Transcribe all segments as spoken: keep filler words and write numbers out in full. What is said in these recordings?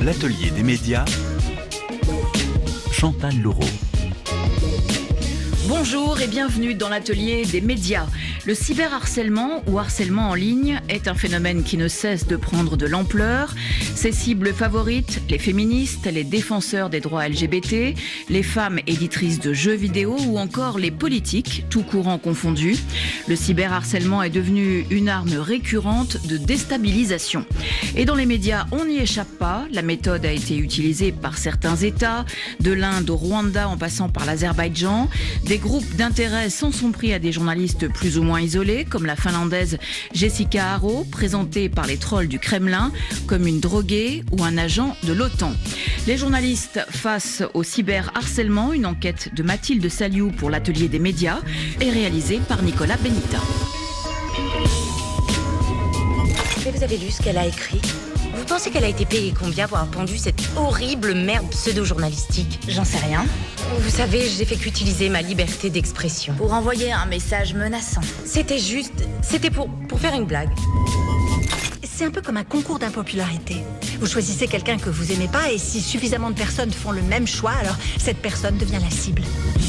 L'atelier des médias, Chantal Laureau. Bonjour et bienvenue dans l'atelier des médias. Le cyberharcèlement ou harcèlement en ligne est un phénomène qui ne cesse de prendre de l'ampleur. Ses cibles favorites, les féministes, les défenseurs des droits L G B T, les femmes éditrices de jeux vidéo ou encore les politiques, tout courant confondus. Le cyberharcèlement est devenu une arme récurrente de déstabilisation. Et dans les médias, on n'y échappe pas. La méthode a été utilisée par certains États, de l'Inde au Rwanda en passant par l'Azerbaïdjan. Des groupes d'intérêt s'en sont pris à des journalistes plus ou moins isolés, comme la finlandaise Jessica Haro, présentée par les trolls du Kremlin comme une droguée ou un agent de l'OTAN. Les journalistes face au cyberharcèlement, une enquête de Mathilde Saliou pour l'atelier des médias, est réalisée par Nicolas Benita. Mais vous avez lu ce qu'elle a écrit ? Vous pensez qu'elle a été payée combien pour avoir pondu cette horrible merde pseudo-journalistique ? J'en sais rien. Vous savez, j'ai fait qu'utiliser ma liberté d'expression. Pour envoyer un message menaçant. C'était juste... C'était pour, pour faire une blague. C'est un peu comme un concours d'impopularité. Vous choisissez quelqu'un que vous aimez pas et si suffisamment de personnes font le même choix, alors cette personne devient la cible.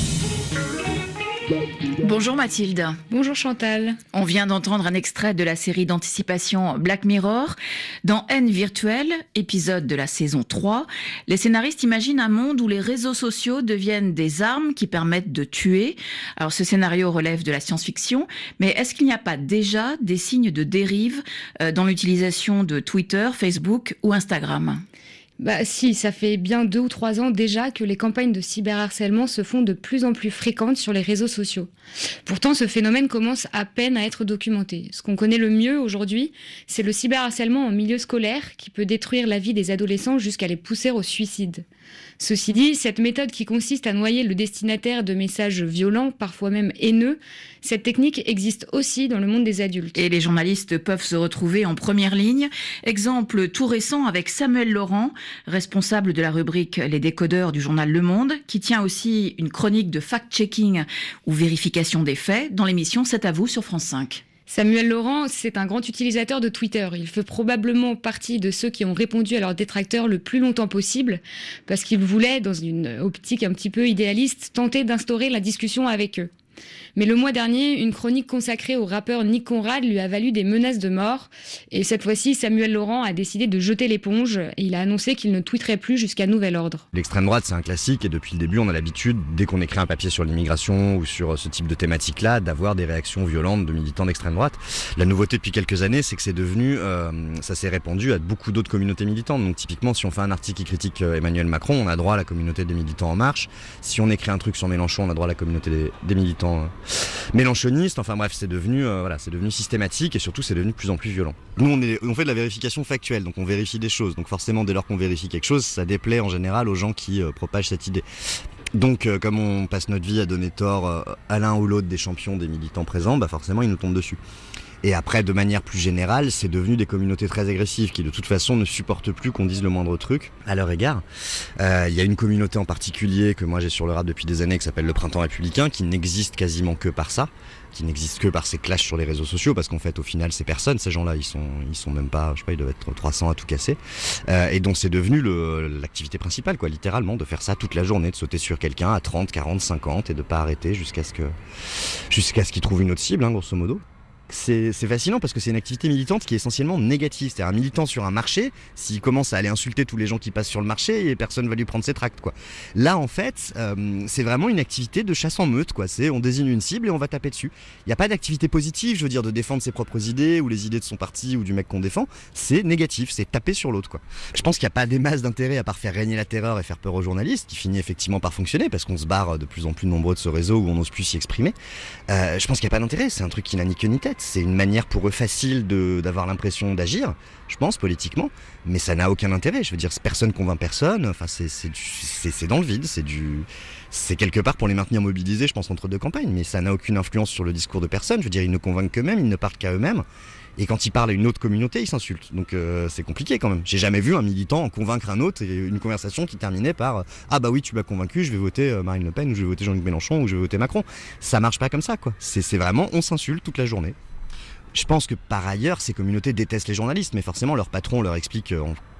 Bonjour Mathilde. Bonjour Chantal. On vient d'entendre un extrait de la série d'anticipation Black Mirror. Dans Haine virtuelle, épisode de la saison trois, les scénaristes imaginent un monde où les réseaux sociaux deviennent des armes qui permettent de tuer. Alors ce scénario relève de la science-fiction, mais est-ce qu'il n'y a pas déjà des signes de dérive dans l'utilisation de Twitter, Facebook ou Instagram ? Bah si, ça fait bien deux ou trois ans déjà que les campagnes de cyberharcèlement se font de plus en plus fréquentes sur les réseaux sociaux. Pourtant, ce phénomène commence à peine à être documenté. Ce qu'on connaît le mieux aujourd'hui, c'est le cyberharcèlement en milieu scolaire qui peut détruire la vie des adolescents jusqu'à les pousser au suicide. Ceci dit, cette méthode qui consiste à noyer le destinataire de messages violents, parfois même haineux, cette technique existe aussi dans le monde des adultes. Et les journalistes peuvent se retrouver en première ligne. Exemple tout récent avec Samuel Laurent, responsable de la rubrique Les Décodeurs du journal Le Monde, qui tient aussi une chronique de fact-checking ou vérification des faits dans l'émission C'est à vous sur France cinq. Samuel Laurent, c'est un grand utilisateur de Twitter. Il fait probablement partie de ceux qui ont répondu à leurs détracteurs le plus longtemps possible, parce qu'il voulait, dans une optique un petit peu idéaliste, tenter d'instaurer la discussion avec eux. Mais le mois dernier, une chronique consacrée au rappeur Nick Conrad lui a valu des menaces de mort. Et cette fois-ci, Samuel Laurent a décidé de jeter l'éponge et il a annoncé qu'il ne tweeterait plus jusqu'à nouvel ordre. L'extrême droite, c'est un classique et depuis le début, on a l'habitude, dès qu'on écrit un papier sur l'immigration ou sur ce type de thématique-là, d'avoir des réactions violentes de militants d'extrême droite. La nouveauté depuis quelques années, c'est que c'est devenu, euh, ça s'est répandu à beaucoup d'autres communautés militantes. Donc typiquement, si on fait un article qui critique Emmanuel Macron, on a droit à la communauté des militants En Marche. Si on écrit un truc sur Mélenchon, on a droit à la communauté des, des militants euh, mélenchonistes. Enfin bref, c'est devenu, euh, voilà, c'est devenu systématique et surtout c'est devenu de plus en plus violent. Nous, on, est, on fait de la vérification factuelle, donc on vérifie des choses. Donc forcément, dès lors qu'on vérifie quelque chose, ça déplaît en général aux gens qui euh, propagent cette idée. Donc euh, comme on passe notre vie à donner tort euh, à l'un ou l'autre des champions, des militants présents, bah forcément ils nous tombent dessus. Et après, de manière plus générale, c'est devenu des communautés très agressives qui, de toute façon, ne supportent plus qu'on dise le moindre truc à leur égard. Il euh, y a une communauté en particulier que moi j'ai sur le rap depuis des années qui s'appelle le Printemps Républicain, qui n'existe quasiment que par ça, qui n'existe que par ces clashs sur les réseaux sociaux, parce qu'en fait, au final, ces personnes, ces gens-là, ils sont, ils sont même pas, je sais pas, ils doivent être trois cents à tout casser. Euh, et donc, c'est devenu le, l'activité principale, quoi, littéralement, de faire ça toute la journée, de sauter sur quelqu'un à trente, quarante, cinquante et de pas arrêter jusqu'à ce que, jusqu'à ce qu'il trouve une autre cible, hein, grosso modo. C'est, c'est fascinant parce que c'est une activité militante qui est essentiellement négative. C'est-à-dire un militant sur un marché, s'il commence à aller insulter tous les gens qui passent sur le marché, et personne va lui prendre ses tracts, quoi. Là, en fait, euh, c'est vraiment une activité de chasse en meute, quoi. C'est on désigne une cible et on va taper dessus. Il n'y a pas d'activité positive, je veux dire, de défendre ses propres idées ou les idées de son parti ou du mec qu'on défend. C'est négatif, c'est taper sur l'autre, quoi. Je pense qu'il n'y a pas des masses d'intérêt à part faire régner la terreur et faire peur aux journalistes, qui finit effectivement par fonctionner parce qu'on se barre de plus en plus nombreux de ce réseau où on n'ose plus s'y exprimer. Euh, je pense qu'il n'y a pas d'intérêt, c'est un truc qui n'a ni queue ni tête. C'est une manière pour eux facile de, d'avoir l'impression d'agir, je pense, politiquement, mais ça n'a aucun intérêt. Je veux dire, personne convainc personne, enfin, c'est, c'est, du, c'est, c'est dans le vide, c'est, du, c'est quelque part pour les maintenir mobilisés, je pense, entre deux campagnes, mais ça n'a aucune influence sur le discours de personne. Je veux dire, ils ne convainquent qu'eux-mêmes, ils ne parlent qu'à eux-mêmes. Et quand ils parlent à une autre communauté, ils s'insultent. Donc euh, c'est compliqué quand même. J'ai jamais vu un militant en convaincre un autre et une conversation qui terminait par euh, « Ah bah oui, tu m'as convaincu, je vais voter euh, Marine Le Pen, ou je vais voter Jean-Luc Mélenchon, ou je vais voter Macron ». Ça marche pas comme ça, quoi. C'est, c'est vraiment, on s'insulte toute la journée. Je pense que par ailleurs, ces communautés détestent les journalistes, mais forcément leur patron leur explique en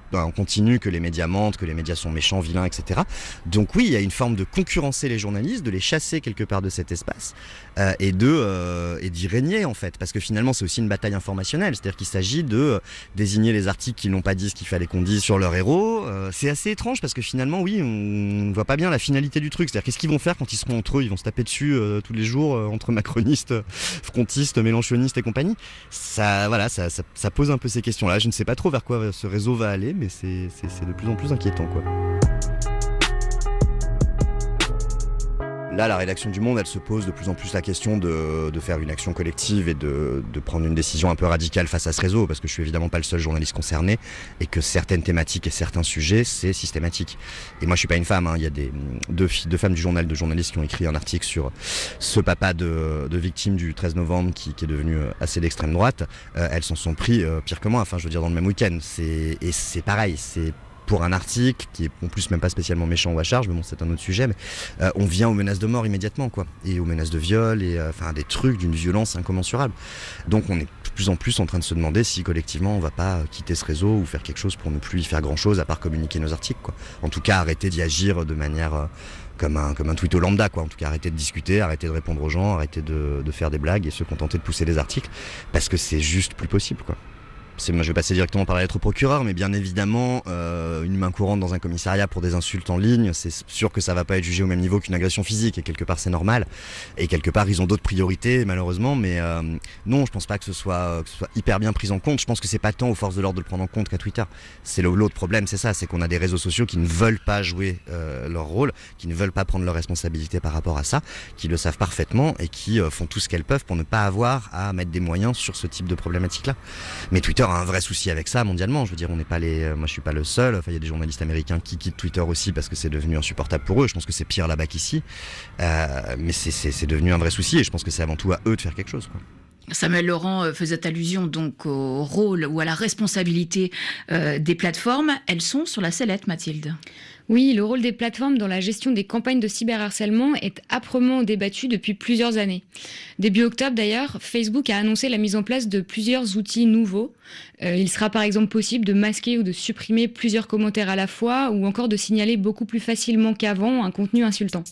en continu que les médias mentent, que les médias sont méchants, vilains, et cetera. Donc oui, il y a une forme de concurrencer les journalistes, de les chasser quelque part de cet espace euh, et, de, euh, et d'y régner en fait. Parce que finalement, c'est aussi une bataille informationnelle. C'est-à-dire qu'il s'agit de euh, désigner les articles qui n'ont pas dit ce qu'il fallait qu'on dise sur leur héros. Euh, c'est assez étrange parce que finalement, oui, on ne voit pas bien la finalité du truc. C'est-à-dire qu'est-ce qu'ils vont faire quand ils seront entre eux? Ils vont se taper dessus euh, tous les jours euh, entre macronistes, frontistes, mélenchonistes et compagnie. Ça, voilà, ça, ça, ça pose un peu ces questions-là. Je ne sais pas trop vers quoi ce réseau va aller, mais c'est, c'est, c'est de plus en plus inquiétant, quoi. Là, la rédaction du Monde, elle se pose de plus en plus la question de, de faire une action collective et de, de prendre une décision un peu radicale face à ce réseau, parce que je suis évidemment pas le seul journaliste concerné, et que certaines thématiques et certains sujets, c'est systématique. Et moi, je suis pas une femme, hein. Il y a des, deux, filles, deux femmes du journal de journalistes qui ont écrit un article sur ce papa de, de victime du treize novembre qui, qui est devenu assez d'extrême droite. Euh, elles s'en sont pris euh, pire que moi, enfin, je veux dire, dans le même week-end. C'est, et c'est pareil, c'est pour un article qui est en plus même pas spécialement méchant ou à charge, mais bon, c'est un autre sujet, mais euh, on vient aux menaces de mort immédiatement, quoi, et aux menaces de viol, et euh, enfin des trucs d'une violence incommensurable. Donc on est de plus en plus en train de se demander si collectivement on va pas quitter ce réseau ou faire quelque chose pour ne plus y faire grand chose à part communiquer nos articles, quoi. En tout cas, arrêter d'y agir de manière euh, comme un comme un tweet au lambda, quoi. En tout cas, arrêter de discuter, arrêter de répondre aux gens, arrêter de, de faire des blagues et se contenter de pousser des articles, parce que c'est juste plus possible, quoi. C'est, moi, je vais passer directement par la lettre au procureur, mais bien évidemment, euh, une main courante dans un commissariat pour des insultes en ligne, c'est sûr que ça va pas être jugé au même niveau qu'une agression physique, et quelque part c'est normal. Et quelque part, ils ont d'autres priorités, malheureusement, mais euh, non, je pense pas que ce soit que ce soit hyper bien pris en compte. Je pense que c'est pas tant aux forces de l'ordre de le prendre en compte qu'à Twitter. C'est le, l'autre problème, c'est ça, c'est qu'on a des réseaux sociaux qui ne veulent pas jouer euh, leur rôle, qui ne veulent pas prendre leurs responsabilités par rapport à ça, qui le savent parfaitement et qui euh, font tout ce qu'elles peuvent pour ne pas avoir à mettre des moyens sur ce type de problématique-là. Mais Twitter a un vrai souci avec ça mondialement. Je veux dire, on n'est pas les, moi je suis pas le seul. Enfin, il y a des journalistes américains qui quittent Twitter aussi parce que c'est devenu insupportable pour eux. Je pense que c'est pire là-bas qu'ici, euh, mais c'est, c'est, c'est devenu un vrai souci et je pense que c'est avant tout à eux de faire quelque chose, quoi. Samuel Laurent faisait allusion donc au rôle ou à la responsabilité euh, des plateformes. Elles sont sur la sellette, Mathilde. Oui, le rôle des plateformes dans la gestion des campagnes de cyberharcèlement est âprement débattu depuis plusieurs années. Début octobre d'ailleurs, Facebook a annoncé la mise en place de plusieurs outils nouveaux. Euh, il sera par exemple possible de masquer ou de supprimer plusieurs commentaires à la fois ou encore de signaler beaucoup plus facilement qu'avant un contenu insultant.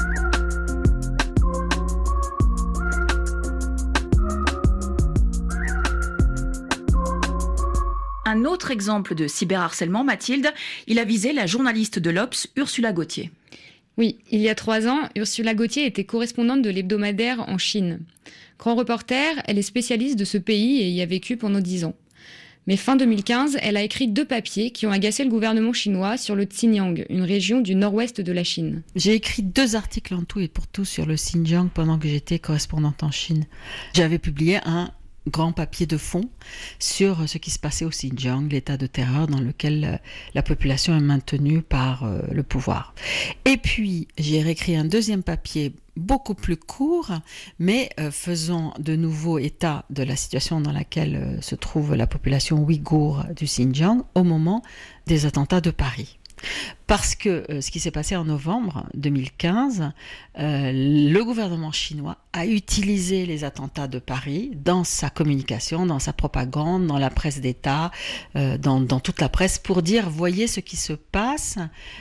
Un autre exemple de cyberharcèlement, Mathilde, il a visé la journaliste de l'Obs, Ursula Gauthier. Oui, il y a trois ans, Ursula Gauthier était correspondante de l'hebdomadaire en Chine. Grand reporter, elle est spécialiste de ce pays et y a vécu pendant dix ans. Mais fin deux mille quinze, elle a écrit deux papiers qui ont agacé le gouvernement chinois sur le Xinjiang, une région du nord-ouest de la Chine. J'ai écrit deux articles en tout et pour tout sur le Xinjiang pendant que j'étais correspondante en Chine. J'avais publié un grand papier de fond sur ce qui se passait au Xinjiang, l'état de terreur dans lequel la population est maintenue par euh, le pouvoir. Et puis, j'ai réécrit un deuxième papier beaucoup plus court, mais euh, faisant de nouveau état de la situation dans laquelle euh, se trouve la population ouïghour du Xinjiang au moment des attentats de Paris. Parce que euh, ce qui s'est passé en novembre deux mille quinze, euh, le gouvernement chinois a utilisé les attentats de Paris dans sa communication, dans sa propagande, dans la presse d'État, euh, dans, dans toute la presse, pour dire, voyez ce qui se passe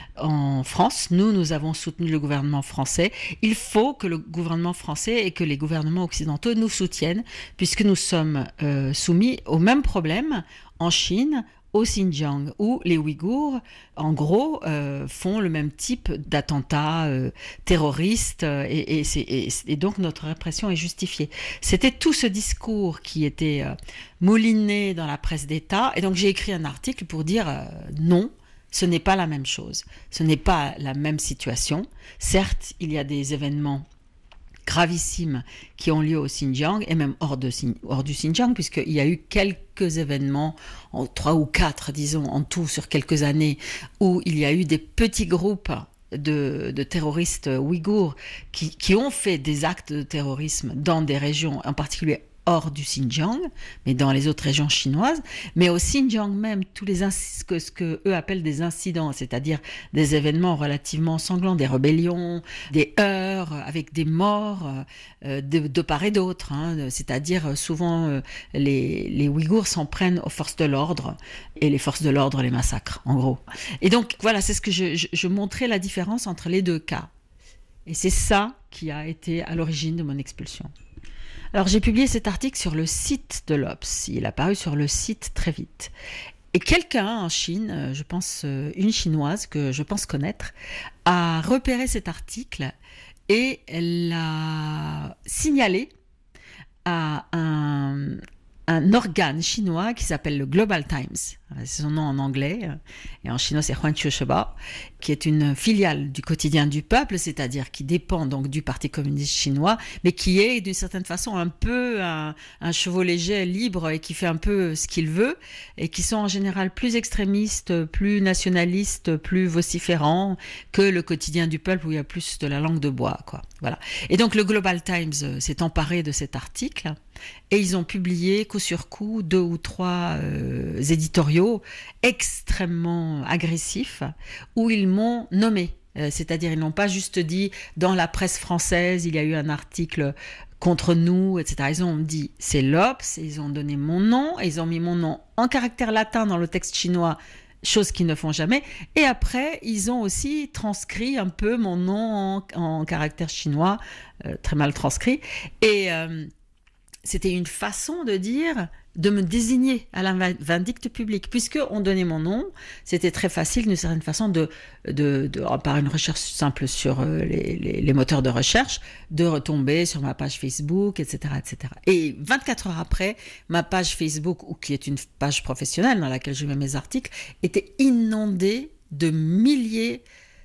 en France. Nous, nous avons soutenu le gouvernement français. Il faut que le gouvernement français et que les gouvernements occidentaux nous soutiennent, puisque nous sommes euh, soumis au même problème en Chine, au Xinjiang, où les Ouïghours, en gros, euh, font le même type d'attentats euh, terroristes, euh, et, et, c'est, et, et donc notre répression est justifiée. C'était tout ce discours qui était euh, mouliné dans la presse d'État, et donc j'ai écrit un article pour dire euh, non, ce n'est pas la même chose, ce n'est pas la même situation. Certes, il y a des événements gravissimes qui ont lieu au Xinjiang et même hors, de, hors du Xinjiang, puisqu'il y a eu quelques événements, en trois ou quatre, disons, en tout sur quelques années, où il y a eu des petits groupes de, de terroristes ouïghours qui, qui ont fait des actes de terrorisme dans des régions, en particulier hors du Xinjiang, mais dans les autres régions chinoises, mais au Xinjiang même, tous les inc- ce que, ce que eux appellent des incidents, c'est-à-dire des événements relativement sanglants, des rébellions, des heurts avec des morts euh, de, de part et d'autre, hein, c'est-à-dire souvent euh, les, les Ouïghours s'en prennent aux forces de l'ordre et les forces de l'ordre les massacrent, en gros. Et donc voilà, c'est ce que je, je, je montrais la différence entre les deux cas. Et c'est ça qui a été à l'origine de mon expulsion. Alors j'ai publié cet article sur le site de l'Obs. Il est apparu sur le site très vite. Et quelqu'un en Chine, je pense une chinoise que je pense connaître, a repéré cet article et l'a signalé à un, un organe chinois qui s'appelle le Global Times. C'est son nom en anglais, et en chinois c'est Huanqiu Sheba, qui est une filiale du quotidien du peuple, c'est-à-dire qui dépend donc du Parti communiste chinois, mais qui est d'une certaine façon un peu un, un chevau léger libre et qui fait un peu ce qu'il veut, et qui sont en général plus extrémistes, plus nationalistes, plus vociférants que le quotidien du peuple où il y a plus de la langue de bois, quoi. Voilà. Et donc le Global Times s'est emparé de cet article et ils ont publié coup sur coup deux ou trois euh, éditoriaux extrêmement agressifs où ils m'ont nommé. Euh, c'est-à-dire ils n'ont pas juste dit dans la presse française il y a eu un article contre nous, et cetera. Ils ont dit c'est l'Obs, ils ont donné mon nom, et ils ont mis mon nom en caractère latin dans le texte chinois, chose qu'ils ne font jamais. Et après, ils ont aussi transcrit un peu mon nom en, en caractère chinois, euh, très mal transcrit. Et euh, c'était une façon de dire, de me désigner à la vindicte publique. Puisqu'on donnait mon nom, c'était très facile d'une certaine façon, de, de, de, par une recherche simple sur les, les, les moteurs de recherche, de retomber sur ma page Facebook, et cetera, et cetera. Et vingt-quatre heures après, ma page Facebook, qui est une page professionnelle dans laquelle je mets mes articles, était inondée de milliers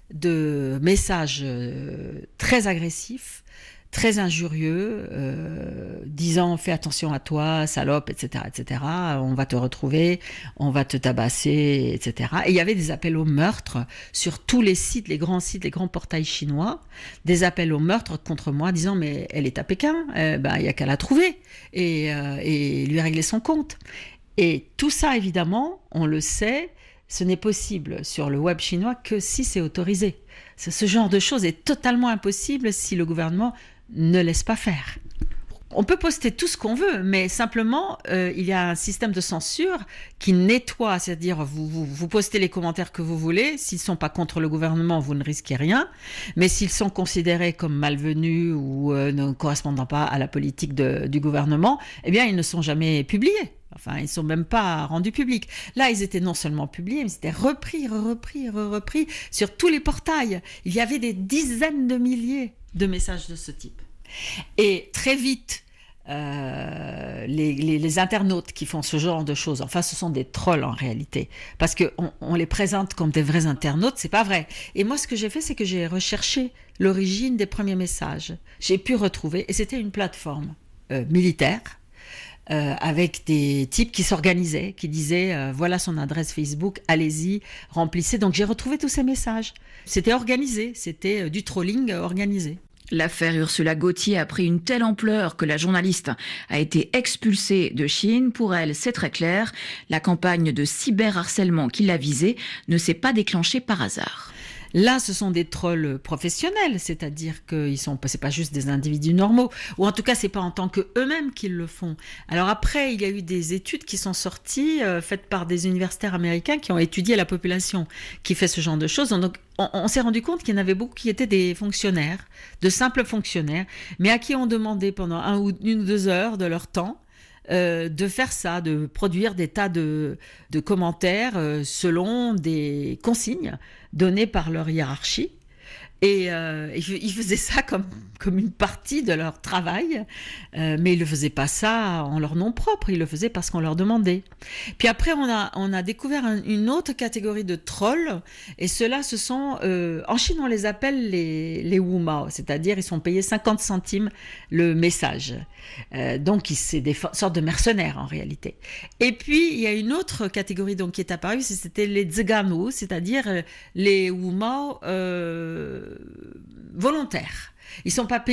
de messages très agressifs, très injurieux, euh, disant fais attention à toi, salope, et cetera, et cetera. On va te retrouver, on va te tabasser, et cetera. Et il y avait des appels au meurtre sur tous les sites, les grands sites, les grands portails chinois, des appels au meurtre contre moi, disant mais elle est à Pékin, euh, ben il y a qu'à la trouver et, euh, et lui régler son compte. Et tout ça, évidemment, on le sait, ce n'est possible sur le web chinois que si c'est autorisé. Ce genre de choses est totalement impossible si le gouvernement ne laisse pas faire. On peut poster tout ce qu'on veut, mais simplement, euh, il y a un système de censure qui nettoie, c'est-à-dire vous, vous, vous postez les commentaires que vous voulez, s'ils ne sont pas contre le gouvernement, vous ne risquez rien, mais s'ils sont considérés comme malvenus ou euh, ne correspondant pas à la politique de, du gouvernement, eh bien, ils ne sont jamais publiés. Enfin, ils ne sont même pas rendus publics. Là, ils étaient non seulement publiés, mais ils étaient repris, repris, repris sur tous les portails. Il y avait des dizaines de milliers de messages de ce type. Et très vite, euh, les, les, les internautes qui font ce genre de choses, enfin, ce sont des trolls en réalité, parce qu'on on les présente comme des vrais internautes, c'est pas vrai. Et moi, ce que j'ai fait, c'est que j'ai recherché l'origine des premiers messages. J'ai pu retrouver, et c'était une plateforme euh, militaire, Euh, avec des types qui s'organisaient, qui disaient euh, voilà son adresse Facebook, allez-y, remplissez. Donc j'ai retrouvé tous ces messages. C'était organisé, c'était euh, du trolling euh, organisé. L'affaire Ursula Gauthier a pris une telle ampleur que la journaliste a été expulsée de Chine. Pour elle, c'est très clair, la campagne de cyberharcèlement qui l'a visée ne s'est pas déclenchée par hasard. Là, ce sont des trolls professionnels, c'est-à-dire qu'ils sont, c'est pas juste des individus normaux, ou en tout cas, c'est pas en tant que eux-mêmes qu'ils le font. Alors après, il y a eu des études qui sont sorties, euh, faites par des universitaires américains qui ont étudié la population qui fait ce genre de choses. Donc, on, on s'est rendu compte qu'il y en avait beaucoup qui étaient des fonctionnaires, de simples fonctionnaires, mais à qui on demandait pendant un ou une ou deux heures de leur temps Euh, de faire ça, de produire des tas de, de commentaires euh, selon des consignes données par leur hiérarchie. Et euh, ils faisaient ça comme, comme une partie de leur travail, euh, mais ils ne le faisaient pas ça en leur nom propre, ils le faisaient parce qu'on leur demandait. Puis après, on a, on a découvert un, une autre catégorie de trolls, et ceux-là, ce sont, euh, en Chine, on les appelle les, les Wumao, c'est-à-dire ils sont payés cinquante centimes le message. Euh, donc, c'est des sortes de mercenaires en réalité. Et puis, il y a une autre catégorie donc, qui est apparue, c'était les Ziganu, c'est-à-dire les Wumao euh, volontaires. Ils ne sont pas payés.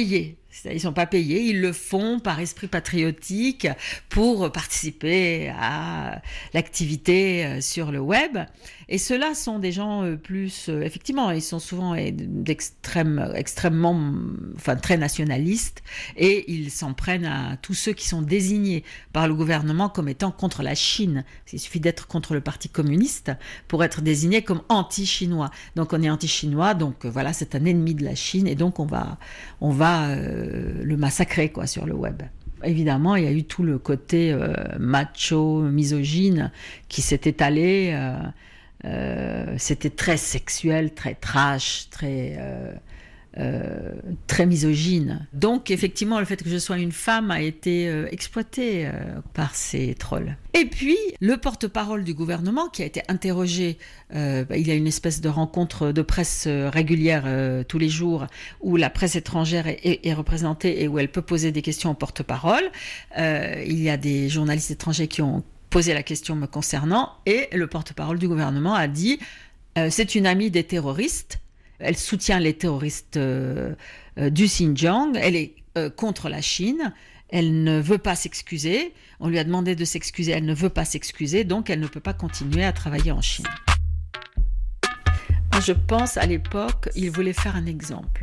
Ils ne sont pas payés, ils le font par esprit patriotique pour participer à l'activité sur le web. Et ceux-là sont des gens plus, effectivement, ils sont souvent d'extrême, extrêmement, enfin très nationalistes, et ils s'en prennent à tous ceux qui sont désignés par le gouvernement comme étant contre la Chine. Il suffit d'être contre le Parti communiste pour être désigné comme anti-chinois. Donc on est anti-chinois, donc voilà, c'est un ennemi de la Chine, et donc on va, on va euh, le massacrer quoi sur le web. Évidemment, il y a eu tout le côté euh, macho, misogyne qui s'est étalé. Euh, euh, c'était très sexuel, très trash, très euh, euh, très misogyne. Donc, effectivement, le fait que je sois une femme a été euh, exploité euh, par ces trolls. Et puis, le porte-parole du gouvernement qui a été interrogé, euh, bah, il y a une espèce de rencontre de presse euh, régulière euh, tous les jours où la presse étrangère est, est, est représentée et où elle peut poser des questions au porte-parole. Euh, il y a des journalistes étrangers qui ont posé la question me concernant et le porte-parole du gouvernement a dit euh, « c'est une amie des terroristes ». Elle soutient les terroristes euh, euh, du Xinjiang, elle est euh, contre la Chine, elle ne veut pas s'excuser, on lui a demandé de s'excuser, elle ne veut pas s'excuser, donc elle ne peut pas continuer à travailler en Chine. Moi, je pense à l'époque, il voulait faire un exemple.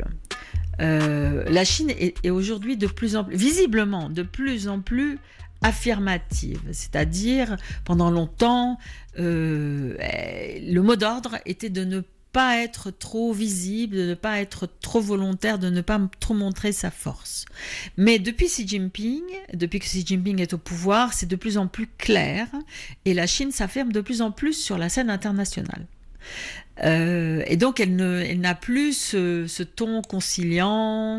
Euh, la Chine est, est aujourd'hui de plus en plus, visiblement, de plus en plus affirmative, c'est-à-dire pendant longtemps, euh, le mot d'ordre était de ne pas pas être trop visible, de ne pas être trop volontaire, de ne pas trop montrer sa force. Mais depuis Xi Jinping, depuis que Xi Jinping est au pouvoir, c'est de plus en plus clair et la Chine s'affirme de plus en plus sur la scène internationale. Euh, et donc elle, ne, elle n'a plus ce, ce ton conciliant,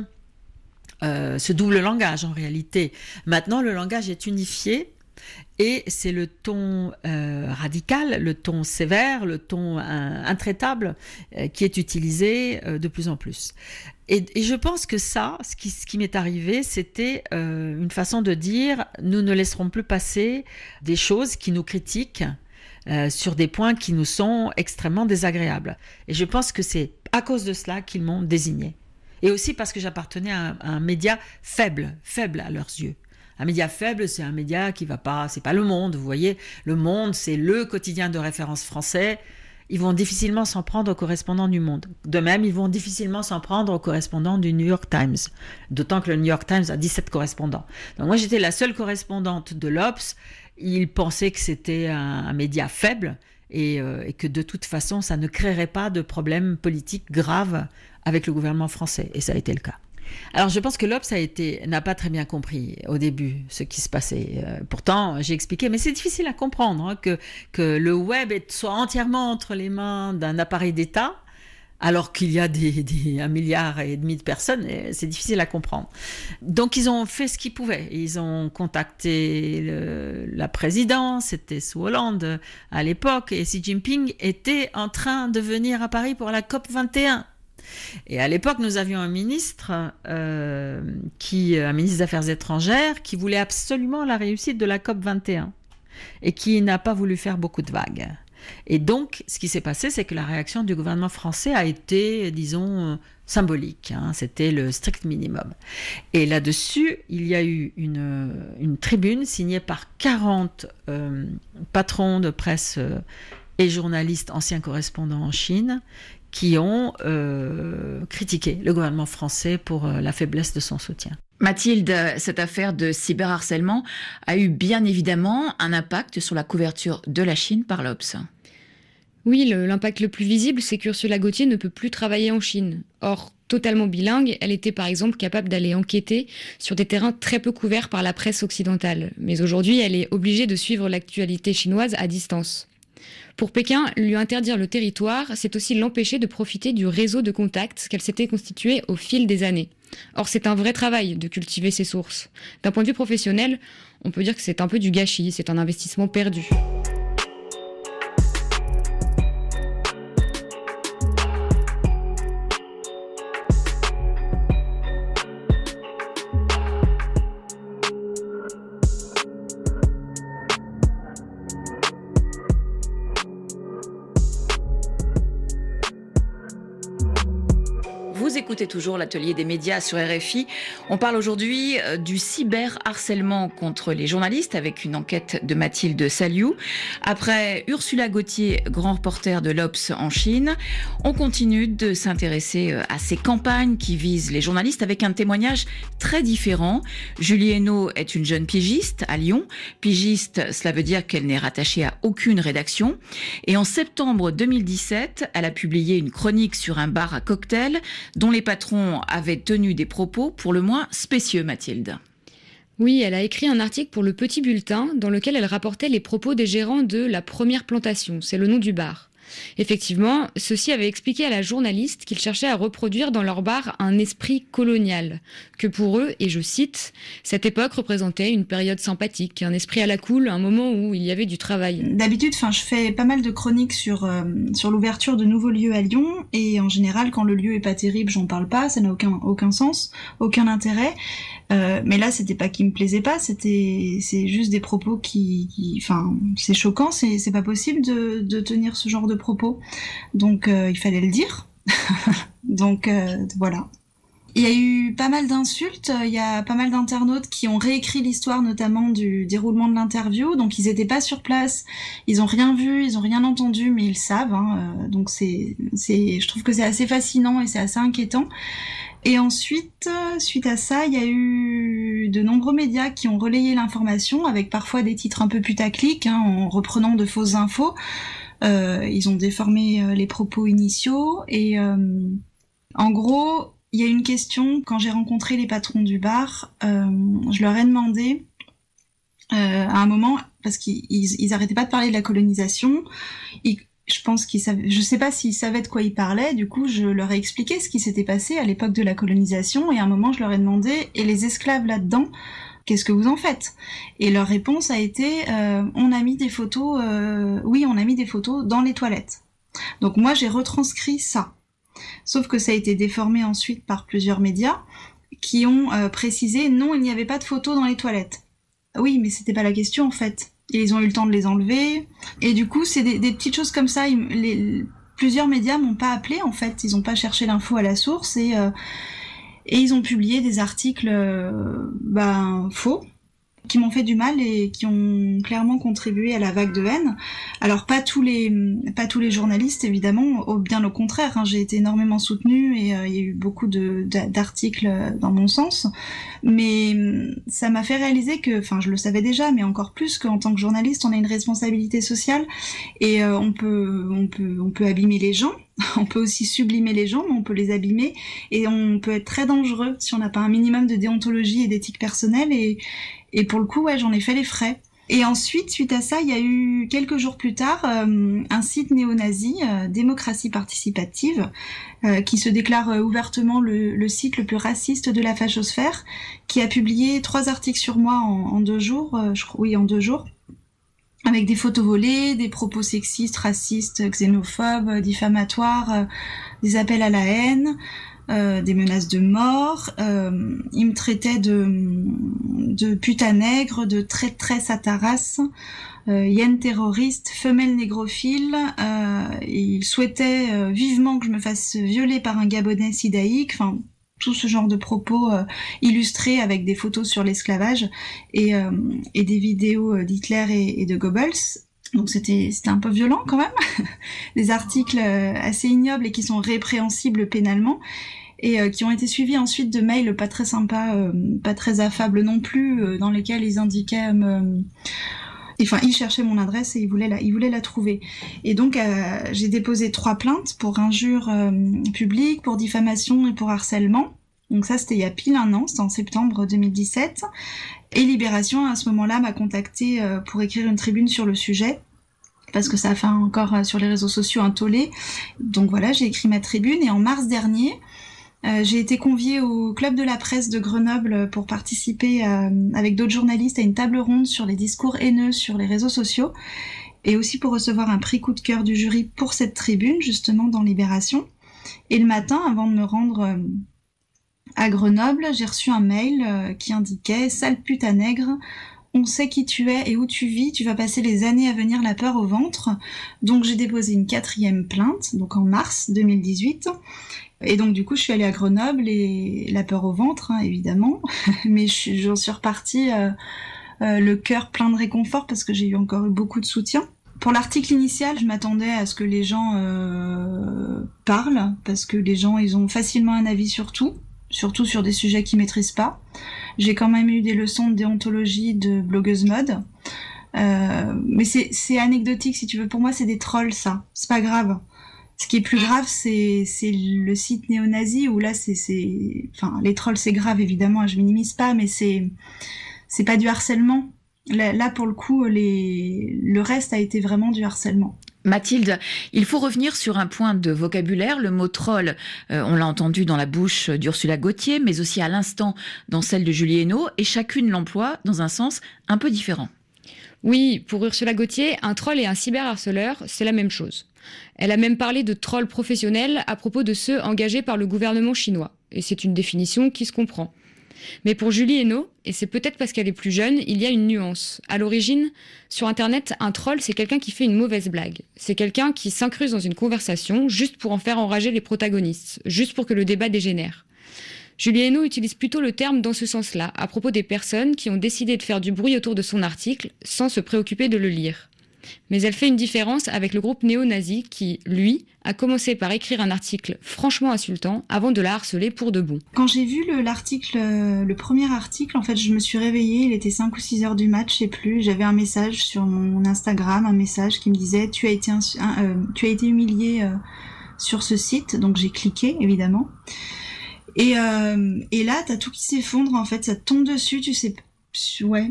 euh, ce double langage en réalité. Maintenant le langage est unifié. Et c'est le ton euh, radical, le ton sévère, le ton euh, intraitable euh, qui est utilisé euh, de plus en plus. Et, et je pense que ça, ce qui, ce qui m'est arrivé, c'était euh, une façon de dire « nous ne laisserons plus passer des choses qui nous critiquent euh, sur des points qui nous sont extrêmement désagréables ». Et je pense que c'est à cause de cela qu'ils m'ont désigné. Et aussi parce que j'appartenais à un, à un média faible, faible à leurs yeux. Un média faible, c'est un média qui va pas, c'est pas Le Monde, vous voyez. Le Monde, c'est le quotidien de référence français. Ils vont difficilement s'en prendre aux correspondants du Monde. De même, ils vont difficilement s'en prendre aux correspondants du New York Times. D'autant que le New York Times a dix-sept correspondants. Donc moi, j'étais la seule correspondante de l'Obs. Ils pensaient que c'était un, un média faible et, euh, et que de toute façon, ça ne créerait pas de problèmes politiques graves avec le gouvernement français. Et ça a été le cas. Alors je pense que l'Obs a été, n'a pas très bien compris au début ce qui se passait. Euh, pourtant, j'ai expliqué, mais c'est difficile à comprendre hein, que, que le web est, soit entièrement entre les mains d'un appareil d'État, alors qu'il y a des, des, un milliard et demi de personnes, et c'est difficile à comprendre. Donc ils ont fait ce qu'ils pouvaient. Ils ont contacté le, la présidence, c'était sous Hollande à l'époque, et Xi Jinping était en train de venir à Paris pour la C O P vingt et un. Et à l'époque, nous avions un ministre, euh, qui, un ministre des Affaires étrangères, qui voulait absolument la réussite de la C O P vingt et un et qui n'a pas voulu faire beaucoup de vagues. Et donc, ce qui s'est passé, c'est que la réaction du gouvernement français a été, disons, symbolique. Hein, c'était le strict minimum. Et là-dessus, il y a eu une, une tribune signée par quarante euh, patrons de presse euh, et journalistes, anciens correspondants en Chine, qui ont euh, critiqué le gouvernement français pour euh, la faiblesse de son soutien. Mathilde, cette affaire de cyberharcèlement a eu bien évidemment un impact sur la couverture de la Chine par l'Obs. Oui, le, l'impact le plus visible, c'est qu'Ursula Gauthier ne peut plus travailler en Chine. Or, totalement bilingue, elle était par exemple capable d'aller enquêter sur des terrains très peu couverts par la presse occidentale. Mais aujourd'hui, elle est obligée de suivre l'actualité chinoise à distance. Pour Pékin, lui interdire le territoire, c'est aussi l'empêcher de profiter du réseau de contacts qu'elle s'était constitué au fil des années. Or, c'est un vrai travail de cultiver ses sources. D'un point de vue professionnel, on peut dire que c'est un peu du gâchis, c'est un investissement perdu. Vous écoutez toujours l'atelier des médias sur R F I. On parle aujourd'hui du cyberharcèlement contre les journalistes avec une enquête de Mathilde Saliou. Après Ursula Gauthier, grand reporter de l'Obs en Chine, on continue de s'intéresser à ces campagnes qui visent les journalistes avec un témoignage très différent. Julie Hainaut est une jeune pigiste à Lyon. Pigiste, cela veut dire qu'elle n'est rattachée à aucune rédaction. Et en septembre deux mille dix-sept, elle a publié une chronique sur un bar à cocktail dont les patrons avaient tenu des propos pour le moins spécieux, Mathilde. Oui, elle a écrit un article pour Le Petit Bulletin dans lequel elle rapportait les propos des gérants de La Première Plantation, c'est le nom du bar. Effectivement, ceux-ci avaient expliqué à la journaliste qu'ils cherchaient à reproduire dans leur bar un esprit colonial, que pour eux, et je cite, cette époque représentait une période sympathique, un esprit à la cool, un moment où il y avait du travail. D'habitude, enfin, je fais pas mal de chroniques sur euh, sur l'ouverture de nouveaux lieux à Lyon, et en général, quand le lieu est pas terrible, j'en parle pas, ça n'a aucun aucun sens, aucun intérêt. Euh, mais là, c'était pas qu'il me plaisait pas, c'était c'est juste des propos qui, qui enfin, c'est choquant, c'est c'est pas possible de de tenir ce genre de propos. Donc euh, il fallait le dire. Donc euh, voilà. Il y a eu pas mal d'insultes, il y a pas mal d'internautes qui ont réécrit l'histoire notamment du déroulement de l'interview, donc ils étaient pas sur place, ils ont rien vu, ils ont rien entendu, mais ils savent, hein, euh, donc c'est, c'est, je trouve que c'est assez fascinant et c'est assez inquiétant. Et ensuite, suite à ça, il y a eu de nombreux médias qui ont relayé l'information, avec parfois des titres un peu putaclic, hein, en reprenant de fausses infos. Euh, ils ont déformé euh, les propos initiaux, et euh, en gros, il y a une question, quand j'ai rencontré les patrons du bar, euh, je leur ai demandé, euh, à un moment, parce qu'ils ils, ils arrêtaient pas de parler de la colonisation, ils, je pense qu'ils savaient, je sais pas s'ils savaient de quoi ils parlaient, du coup je leur ai expliqué ce qui s'était passé à l'époque de la colonisation, et à un moment je leur ai demandé, et les esclaves là-dedans, qu'est-ce que vous en faites ? Et leur réponse a été, euh, on a mis des photos, euh, oui on a mis des photos dans les toilettes. Donc moi j'ai retranscrit ça. Sauf que ça a été déformé ensuite par plusieurs médias qui ont euh, précisé, non il n'y avait pas de photos dans les toilettes. Oui mais c'était pas la question en fait. Et ils ont eu le temps de les enlever. Et du coup, c'est des, des petites choses comme ça. Ils, les, plusieurs médias m'ont pas appelé, en fait. Ils ont pas cherché l'info à la source. Et, euh, et ils ont publié des articles euh, ben, faux, qui m'ont fait du mal et qui ont clairement contribué à la vague de haine. Alors pas tous les pas tous les journalistes évidemment, au, bien au contraire, hein, j'ai été énormément soutenue et euh, il y a eu beaucoup de d'articles dans mon sens, mais ça m'a fait réaliser que, enfin je le savais déjà, mais encore plus qu'en tant que journaliste, on a une responsabilité sociale et euh, on peut on peut on peut abîmer les gens. On peut aussi sublimer les gens, mais on peut les abîmer et on peut être très dangereux si on n'a pas un minimum de déontologie et d'éthique personnelle et, et pour le coup, ouais, j'en ai fait les frais. Et ensuite, suite à ça, il y a eu quelques jours plus tard euh, un site néo-nazi, euh, Démocratie Participative, euh, qui se déclare euh, ouvertement le, le site le plus raciste de la fachosphère, qui a publié trois articles sur moi en, en deux jours, euh, je crois, oui, en deux jours. Avec des photos volées, des propos sexistes, racistes, xénophobes, diffamatoires, euh, des appels à la haine, euh, des menaces de mort. Euh, il me traitait de, de putain nègre, de traîtresse à ta race, euh, hyène terroriste, femelle négrophile. Euh, il souhaitait euh, vivement que je me fasse violer par un Gabonais sidaïque. Enfin, tout ce genre de propos euh, illustrés avec des photos sur l'esclavage et, euh, et des vidéos d'Hitler et, et de Goebbels. Donc c'était c'était un peu violent quand même. Des articles euh, assez ignobles et qui sont répréhensibles pénalement et euh, qui ont été suivis ensuite de mails pas très sympas, euh, pas très affables non plus, euh, dans lesquels ils indiquaient... Euh, Enfin, il cherchait mon adresse et il voulait la, il voulait la trouver. Et donc, euh, j'ai déposé trois plaintes pour injure euh, publique, pour diffamation et pour harcèlement. Donc ça, c'était il y a pile un an, c'était en septembre deux mille dix-sept. Et Libération, à ce moment-là, m'a contacté euh, pour écrire une tribune sur le sujet, parce que ça a fait encore euh, sur les réseaux sociaux un tollé. Donc voilà, j'ai écrit ma tribune et en mars dernier, Euh, j'ai été conviée au Club de la Presse de Grenoble pour participer à, avec d'autres journalistes à une table ronde sur les discours haineux sur les réseaux sociaux et aussi pour recevoir un prix coup de cœur du jury pour cette tribune, justement dans Libération. Et le matin, avant de me rendre euh, à Grenoble, j'ai reçu un mail euh, qui indiquait « Sale pute à nègre, on sait qui tu es et où tu vis, tu vas passer les années à venir la peur au ventre ». Donc j'ai déposé une quatrième plainte, donc en mars deux mille dix-huit, Et donc du coup, je suis allée à Grenoble et la peur au ventre, hein, évidemment, mais je suis, j'en suis repartie euh, euh, le cœur plein de réconfort parce que j'ai eu encore eu beaucoup de soutien. Pour l'article initial, je m'attendais à ce que les gens euh, parlent parce que les gens, ils ont facilement un avis sur tout, surtout sur des sujets qu'ils maîtrisent pas. J'ai quand même eu des leçons de déontologie de blogueuse mode. Euh, mais c'est, c'est anecdotique, si tu veux. Pour moi, c'est des trolls, ça. C'est pas grave. Ce qui est plus grave, c'est, c'est le site néo-nazi où là, c'est, c'est, enfin, les trolls, c'est grave, évidemment, je minimise pas, mais c'est, c'est pas du harcèlement. Là, là pour le coup, les, le reste a été vraiment du harcèlement. Mathilde, il faut revenir sur un point de vocabulaire. Le mot troll, euh, on l'a entendu dans la bouche d'Ursula Gauthier, mais aussi à l'instant dans celle de Julie Hainaut, et chacune l'emploie dans un sens un peu différent. Oui, pour Ursula Gauthier, un troll et un cyberharceleur, c'est la même chose. Elle a même parlé de trolls professionnels à propos de ceux engagés par le gouvernement chinois. Et c'est une définition qui se comprend. Mais pour Julie Hainaut, et c'est peut-être parce qu'elle est plus jeune, il y a une nuance. À l'origine, sur Internet, un troll, c'est quelqu'un qui fait une mauvaise blague. C'est quelqu'un qui s'incruste dans une conversation juste pour en faire enrager les protagonistes, juste pour que le débat dégénère. Julie Hainaut utilise plutôt le terme dans ce sens-là, à propos des personnes qui ont décidé de faire du bruit autour de son article sans se préoccuper de le lire. Mais elle fait une différence avec le groupe néo-nazi qui, lui, a commencé par écrire un article franchement insultant avant de la harceler pour de bon. Quand j'ai vu le, l'article, le premier article, en fait, je me suis réveillée, il était cinq ou six heures du mat, je sais plus, j'avais un message sur mon Instagram, un message qui me disait « tu as été, insu- euh, tu as été humilié euh, sur ce site », donc j'ai cliqué, évidemment. Et, euh, et là, t'as tout qui s'effondre, en fait, ça te tombe dessus, tu sais, ouais.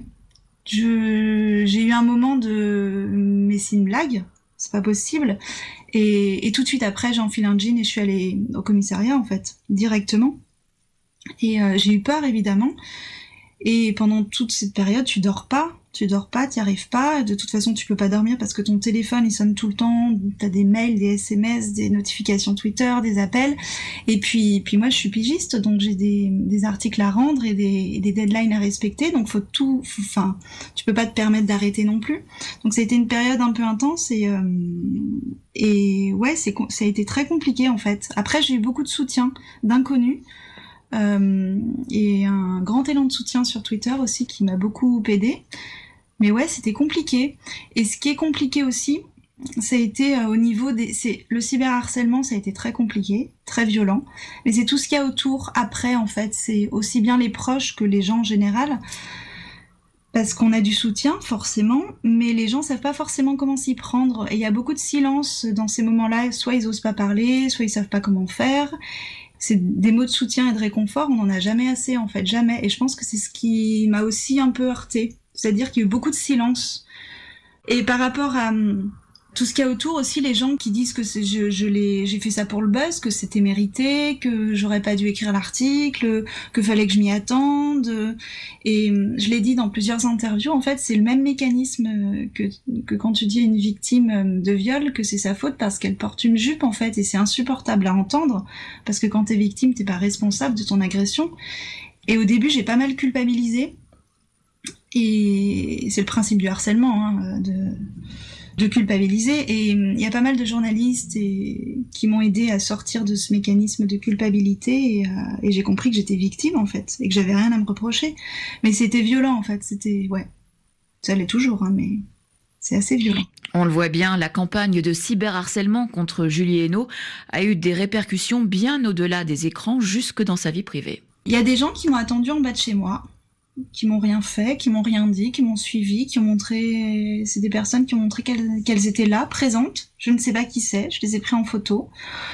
Je, j'ai eu un moment de, mais c'est une blague, c'est pas possible. Et, et tout de suite après, j'ai enfilé un jean et je suis allée au commissariat, en fait, directement. Et euh, j'ai eu peur, évidemment. Et pendant toute cette période, tu dors pas. Tu dors pas, t'y arrives pas. De toute façon, tu peux pas dormir parce que ton téléphone, il sonne tout le temps. T'as des mails, des S M S, des notifications Twitter, des appels. Et puis, puis moi, je suis pigiste, donc j'ai des, des articles à rendre et des, et des deadlines à respecter. Donc, faut tout, enfin, tu peux pas te permettre d'arrêter non plus. Donc, ça a été une période un peu intense et, euh, et ouais, c'est, ça a été très compliqué, en fait. Après, j'ai eu beaucoup de soutien d'inconnus. Euh, et un grand élan de soutien sur Twitter aussi qui m'a beaucoup aidé. Mais ouais, c'était compliqué. Et ce qui est compliqué aussi, ça a été euh, au niveau des... C'est, le cyberharcèlement, ça a été très compliqué, très violent. Mais c'est tout ce qu'il y a autour, après, en fait. C'est aussi bien les proches que les gens en général. Parce qu'on a du soutien, forcément, mais les gens savent pas forcément comment s'y prendre. Et il y a beaucoup de silence dans ces moments-là. Soit ils osent pas parler, soit ils savent pas comment faire. C'est des mots de soutien et de réconfort, on n'en a jamais assez, en fait, jamais. Et je pense que c'est ce qui m'a aussi un peu heurtée. C'est-à-dire qu'il y a eu beaucoup de silence. Et par rapport à hum, tout ce qu'il y a autour aussi, les gens qui disent que c'est, je, je l'ai, j'ai fait ça pour le buzz, que c'était mérité, que j'aurais pas dû écrire l'article, que fallait que je m'y attende. Et hum, je l'ai dit dans plusieurs interviews, en fait, c'est le même mécanisme que, que quand tu dis à une victime de viol que c'est sa faute parce qu'elle porte une jupe, en fait, et c'est insupportable à entendre, parce que quand t'es victime, t'es pas responsable de ton agression. Et au début, j'ai pas mal culpabilisé. Et c'est le principe du harcèlement, hein, de, de culpabiliser. Et il y a pas mal de journalistes et, qui m'ont aidé à sortir de ce mécanisme de culpabilité. Et, à, et j'ai compris que j'étais victime, en fait, et que j'avais rien à me reprocher. Mais c'était violent, en fait. C'était, ouais, ça l'est toujours, hein, mais c'est assez violent. On le voit bien, la campagne de cyberharcèlement contre Julie Hainaut a eu des répercussions bien au-delà des écrans, jusque dans sa vie privée. Il y a des gens qui m'ont attendu en bas de chez moi, qui m'ont rien fait, qui m'ont rien dit, qui m'ont suivi, qui ont montré... C'est des personnes qui ont montré qu'elles, qu'elles étaient là, présentes. Je ne sais pas qui c'est, je les ai pris en photo.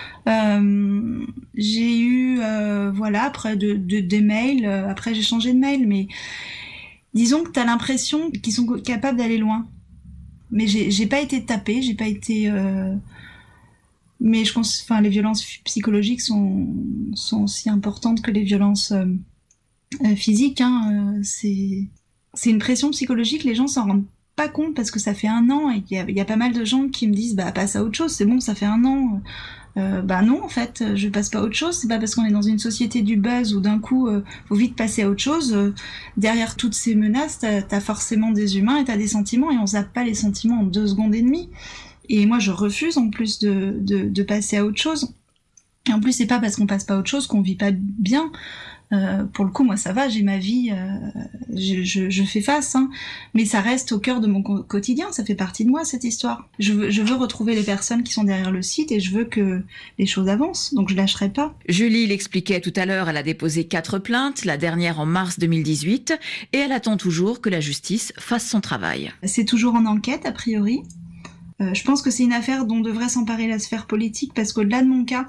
Euh, j'ai eu, euh, voilà, après de, de, des mails, euh, après j'ai changé de mail, mais disons que t'as l'impression qu'ils sont capables d'aller loin. Mais j'ai, j'ai pas été tapée, j'ai pas été... Euh... Mais je pense, enfin, les violences psychologiques sont, sont aussi importantes que les violences... Euh... Euh, physique, hein, euh, c'est c'est une pression psychologique, les gens s'en rendent pas compte parce que ça fait un an et il y a, y a pas mal de gens qui me disent bah passe à autre chose, c'est bon, ça fait un an. Euh, bah non, en fait, je passe pas à autre chose. C'est pas parce qu'on est dans une société du buzz où d'un coup euh, faut vite passer à autre chose. Euh, derrière toutes ces menaces, t'as, t'as forcément des humains et t'as des sentiments et on zappe pas les sentiments en deux secondes et demie. Et moi, je refuse en plus de de, de passer à autre chose. Et en plus, c'est pas parce qu'on passe pas à autre chose qu'on vit pas bien. Euh, pour le coup, moi, ça va, j'ai ma vie, euh, je, je, je fais face, hein, mais ça reste au cœur de mon co- quotidien, ça fait partie de moi, cette histoire. Je veux, je veux retrouver les personnes qui sont derrière le site et je veux que les choses avancent, donc je lâcherai pas. Julie l'expliquait tout à l'heure, elle a déposé quatre plaintes, la dernière en mars deux mille dix-huit, et elle attend toujours que la justice fasse son travail. C'est toujours en enquête, a priori. Euh, je pense que c'est une affaire dont devrait s'emparer la sphère politique, parce qu'au-delà de mon cas,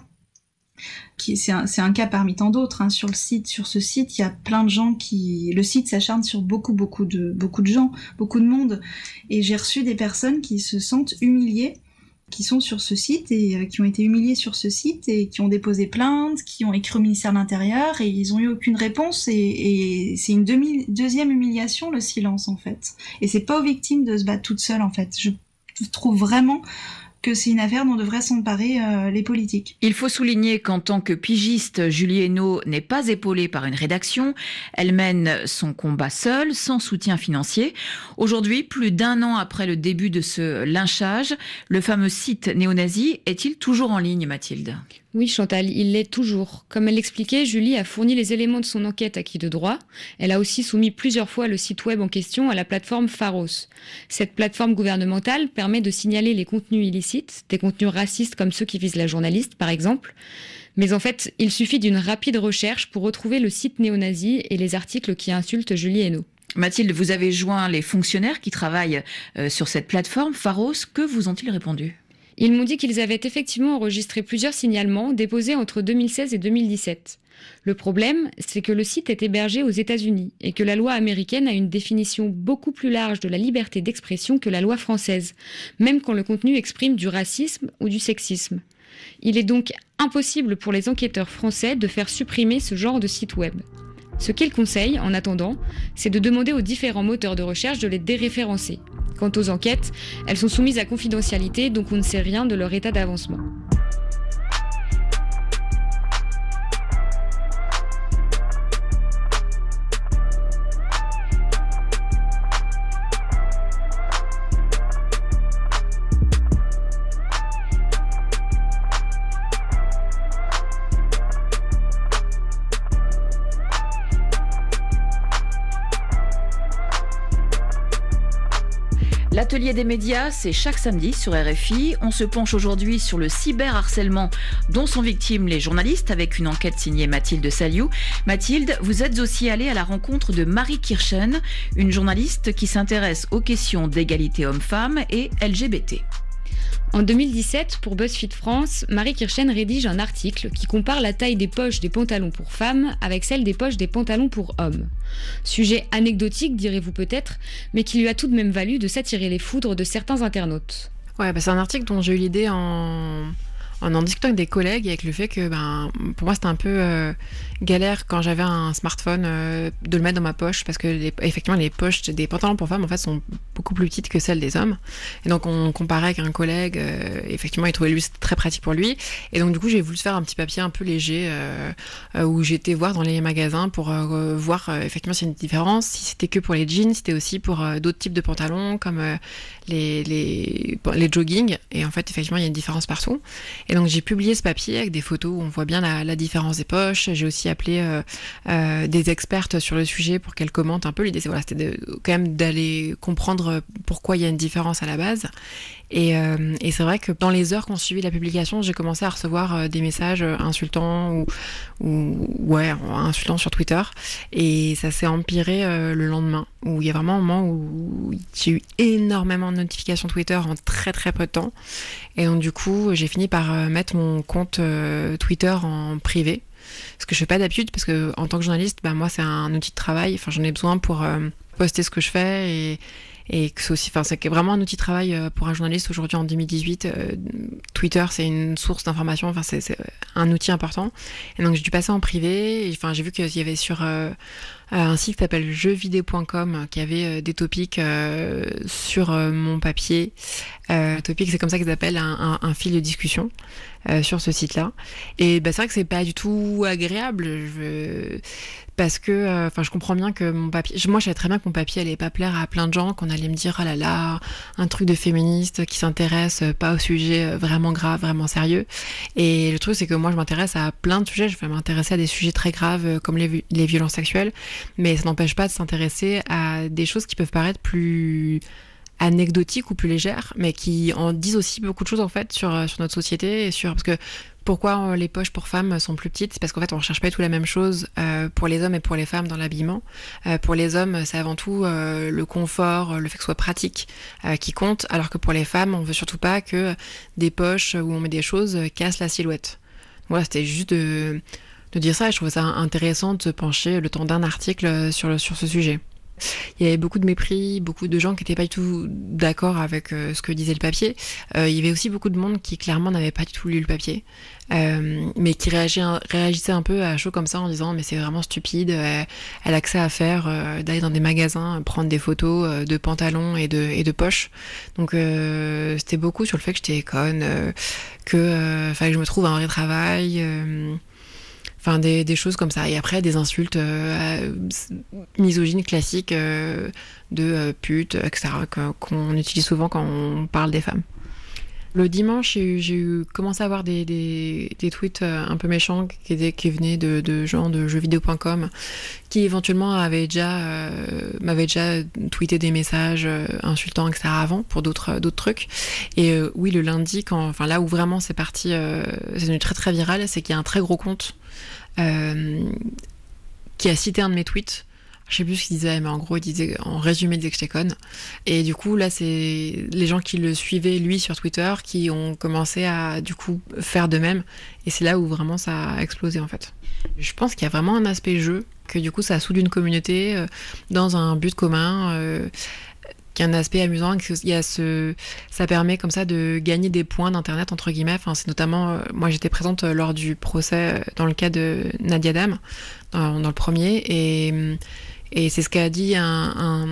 qui c'est un, c'est un cas parmi tant d'autres, hein, sur le site, sur ce site, il y a plein de gens qui, le site s'acharne sur beaucoup, beaucoup de, beaucoup de gens, beaucoup de monde, et j'ai reçu des personnes qui se sentent humiliées, qui sont sur ce site et euh, qui ont été humiliées sur ce site et qui ont déposé plainte, qui ont écrit au ministère de l'Intérieur et ils ont eu aucune réponse et, et c'est une demi, deuxième humiliation, le silence en fait. Et c'est pas aux victimes de se battre toutes seules en fait. Je trouve vraiment que c'est une affaire dont devraient s'emparer euh, les politiques. Il faut souligner qu'en tant que pigiste, Julie Hainaut n'est pas épaulée par une rédaction. Elle mène son combat seule, sans soutien financier. Aujourd'hui, plus d'un an après le début de ce lynchage, le fameux site néo-nazi est-il toujours en ligne, Mathilde ? Oui, Chantal, il l'est toujours. Comme elle l'expliquait, Julie a fourni les éléments de son enquête à qui de droit. Elle a aussi soumis plusieurs fois le site web en question à la plateforme Pharos. Cette plateforme gouvernementale permet de signaler les contenus illicites, des contenus racistes comme ceux qui visent la journaliste, par exemple. Mais en fait, il suffit d'une rapide recherche pour retrouver le site néo-nazi et les articles qui insultent Julie Hainaut. Mathilde, vous avez joint les fonctionnaires qui travaillent euh, sur cette plateforme Pharos. Que vous ont-ils répondu ? Ils m'ont dit qu'ils avaient effectivement enregistré plusieurs signalements déposés entre deux mille seize et deux mille dix-sept. Le problème, c'est que le site est hébergé aux États-Unis et que la loi américaine a une définition beaucoup plus large de la liberté d'expression que la loi française, même quand le contenu exprime du racisme ou du sexisme. Il est donc impossible pour les enquêteurs français de faire supprimer ce genre de site web. Ce qu'ils conseillent, en attendant, c'est de demander aux différents moteurs de recherche de les déréférencer. Quant aux enquêtes, elles sont soumises à confidentialité, donc on ne sait rien de leur état d'avancement. L'atelier des médias, c'est chaque samedi sur R F I. On se penche aujourd'hui sur le cyberharcèlement dont sont victimes les journalistes avec une enquête signée Mathilde Saliou. Mathilde, vous êtes aussi allée à la rencontre de Marie Kirchen, une journaliste qui s'intéresse aux questions d'égalité homme-femme et L G B T. En deux mille dix-sept, pour BuzzFeed France, Marie Kirchen rédige un article qui compare la taille des poches des pantalons pour femmes avec celle des poches des pantalons pour hommes. Sujet anecdotique, direz-vous peut-être, mais qui lui a tout de même valu de s'attirer les foudres de certains internautes. Ouais, bah c'est un article dont j'ai eu l'idée en... en en discutant avec des collègues et avec le fait que ben, pour moi c'était un peu euh, galère quand j'avais un smartphone euh, de le mettre dans ma poche parce que les, effectivement les poches des pantalons pour femmes en fait sont beaucoup plus petites que celles des hommes et donc on comparait avec un collègue euh, effectivement il trouvait lui c'était très pratique pour lui et donc du coup j'ai voulu faire un petit papier un peu léger euh, euh, où j'étais voir dans les magasins pour euh, voir euh, effectivement s'il y a une différence, si c'était que pour les jeans, si c'était aussi pour euh, d'autres types de pantalons comme euh, les, les, les jogging et en fait effectivement il y a une différence partout. Et donc j'ai publié ce papier avec des photos où on voit bien la, la différence des poches. J'ai aussi appelé euh, euh, des expertes sur le sujet pour qu'elles commentent un peu. L'idée c'est voilà, c'était de, quand même d'aller comprendre pourquoi il y a une différence à la base. Et, euh, et c'est vrai que dans les heures qu'on suivi la publication, j'ai commencé à recevoir euh, des messages insultants ou, ou ouais, insultants sur Twitter. Et ça s'est empiré euh, le lendemain, où il y a vraiment un moment où j'ai eu énormément de notifications Twitter en très très peu de temps. Et donc du coup, j'ai fini par euh, mettre mon compte euh, Twitter en privé. Ce que je fais pas d'habitude, parce que en tant que journaliste, bah, moi c'est un outil de travail. Enfin, j'en ai besoin pour euh, poster ce que je fais et Et que c'est aussi, enfin, c'est vraiment un outil de travail pour un journaliste aujourd'hui en deux mille dix-huit. Euh, Twitter, c'est une source d'information, enfin, c'est, c'est un outil important. Et donc, j'ai dû passer en privé. Et, enfin, j'ai vu qu'il y avait sur euh, un site qui s'appelle jeux vidéo point com qui avait euh, des topics euh, sur euh, mon papier. Euh, topic, c'est comme ça qu'ils appellent un, un, un fil de discussion. euh, sur ce site-là. Et bah, c'est vrai que c'est pas du tout agréable. Je... Parce que, enfin, euh, je comprends bien que mon papier, moi, je savais très bien que mon papier allait pas plaire à plein de gens, qu'on allait me dire, ah là là, un truc de féministe qui s'intéresse pas au sujet vraiment grave, vraiment sérieux. Et le truc, c'est que moi, je m'intéresse à plein de sujets. Je vais m'intéresser à des sujets très graves comme les, les violences sexuelles, mais ça n'empêche pas de s'intéresser à des choses qui peuvent paraître plus anecdotiques ou plus légères, mais qui en disent aussi beaucoup de choses en fait sur sur notre société et sur parce que pourquoi les poches pour femmes sont plus petites, c'est parce qu'en fait on recherche pas tout la même chose euh, pour les hommes et pour les femmes dans l'habillement. Euh, pour les hommes, c'est avant tout euh, le confort, le fait que ce soit pratique euh, qui compte, alors que pour les femmes, on veut surtout pas que des poches où on met des choses cassent la silhouette. Voilà, c'était juste de, de dire ça et je trouvais ça intéressant de se pencher le temps d'un article sur, le, sur ce sujet. Il y avait beaucoup de mépris, beaucoup de gens qui n'étaient pas du tout d'accord avec euh, ce que disait le papier. Euh, il y avait aussi beaucoup de monde qui clairement n'avait pas du tout lu le papier, euh, mais qui réagissait, réagissait un peu à chaud comme ça en disant mais c'est vraiment stupide, elle, elle a que ça à faire euh, d'aller dans des magasins, prendre des photos euh, de pantalons et de, et de poches. Donc euh, c'était beaucoup sur le fait que j'étais conne, euh, que euh, fallait que je me trouve un vrai travail... Euh, Enfin, des, des choses comme ça. Et après, des insultes euh, misogynes classiques euh, de euh, pute, et cetera, qu'on utilise souvent quand on parle des femmes. Le dimanche, j'ai, j'ai eu, commencé à avoir des, des, des tweets un peu méchants qui, étaient, qui venaient de, de gens de jeux vidéo point com qui éventuellement avaient déjà, euh, m'avaient déjà tweeté des messages euh, insultants, et cetera avant pour d'autres, d'autres trucs. Et euh, oui, le lundi, quand, enfin, là où vraiment c'est parti, euh, c'est devenu très très viral, c'est qu'il y a un très gros compte euh, qui a cité un de mes tweets. Je sais plus ce qu'il disait, mais en gros, il disait, en résumé, il disait que j'étais conne. Et du coup, là, c'est les gens qui le suivaient, lui, sur Twitter, qui ont commencé à, du coup, faire de même. Et c'est là où vraiment ça a explosé, en fait. Je pense qu'il y a vraiment un aspect jeu, que du coup, ça soude une communauté euh, dans un but commun, euh, qui a un aspect amusant. Il y a ce, ça permet comme ça de gagner des points d'Internet, entre guillemets. Enfin, c'est notamment, euh, moi, j'étais présente lors du procès, euh, dans le cas de Nadia Dam, dans, dans le premier, et... Et c'est ce qu'a dit un, un,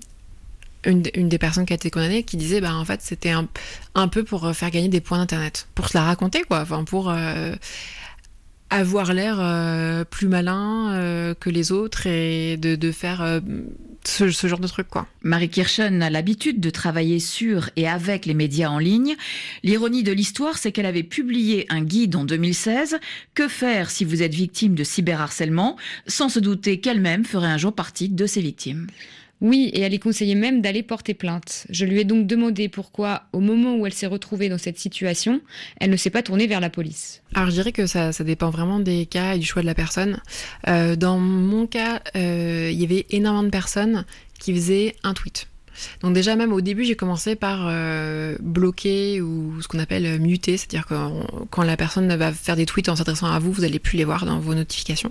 une, une des personnes qui a été condamnée, qui disait, bah en fait, c'était un, un peu pour faire gagner des points d'internet, pour se la raconter, quoi. Enfin, pour euh, avoir l'air euh, plus malin euh, que les autres et de, de faire euh, ce, ce genre de truc, quoi. Marie Kirchen a l'habitude de travailler sur et avec les médias en ligne. L'ironie de l'histoire, c'est qu'elle avait publié un guide en deux mille seize, « Que faire si vous êtes victime de cyberharcèlement ?», sans se douter qu'elle-même ferait un jour partie de ces victimes. Oui, et elle est conseillée même d'aller porter plainte. Je lui ai donc demandé pourquoi, au moment où elle s'est retrouvée dans cette situation, elle ne s'est pas tournée vers la police. Alors je dirais que ça, ça dépend vraiment des cas et du choix de la personne. Euh, dans mon cas, euh, il y avait énormément de personnes qui faisaient un tweet. Donc déjà, même au début, j'ai commencé par euh, bloquer ou ce qu'on appelle muter, c'est-à-dire que quand la personne va faire des tweets en s'adressant à vous, vous n'allez plus les voir dans vos notifications.